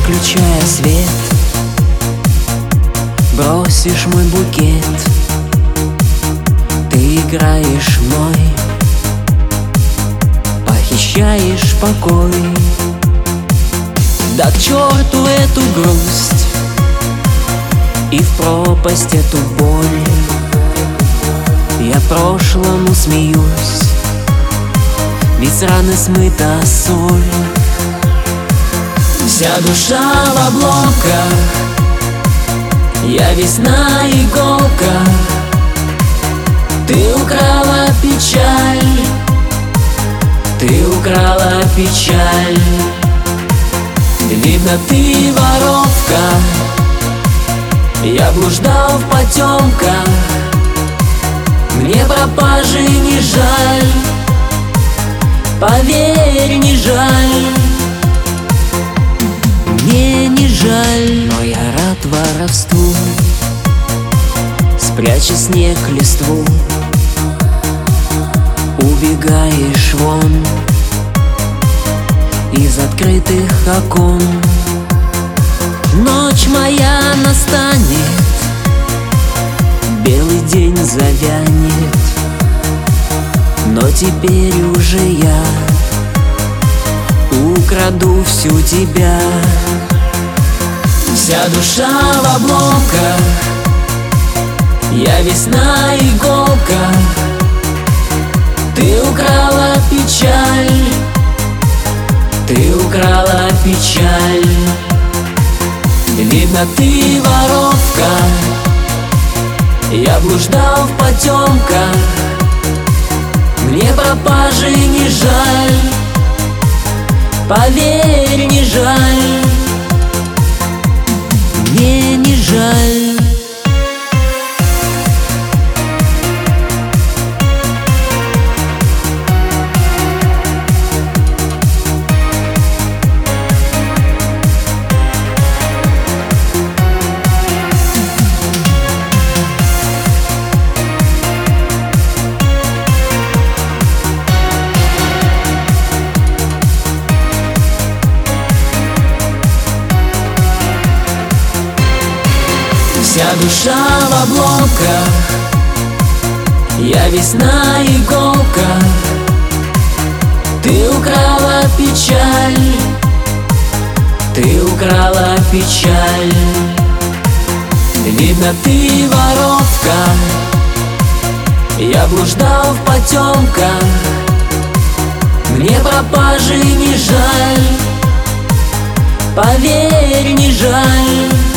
выключая свет, бросишь мой букет. Ты играешь мной, похищаешь покой. Да к черту эту грусть и в пропасть эту боль. Я прошлому смеюсь, ведь с раны смыта соль. Вся душа в обломках, я весна иголка. Ты украла печаль, ты украла печаль. Видно, ты воровка, я блуждал в потемках. Мне пропажи не жаль, поверь, не жаль. Мне не жаль, но я рад воровству. Спряча снег листву, убегаешь вон из открытых окон. Ночь моя настанет, белый день завянет, но теперь уже я украду всю тебя. Вся душа в обломках, я весна иголка. Ты украла печаль, ты украла печаль. Видно, ты воровка, я блуждал в потемках. Мне пропажи не жаль, поверь, не жаль. Мне не жаль. Вся душа в обломках, я весна иголка. Ты украла печаль, ты украла печаль. Видно, ты воровка, я блуждал в потемках. Мне пропажи не жаль, поверь, не жаль.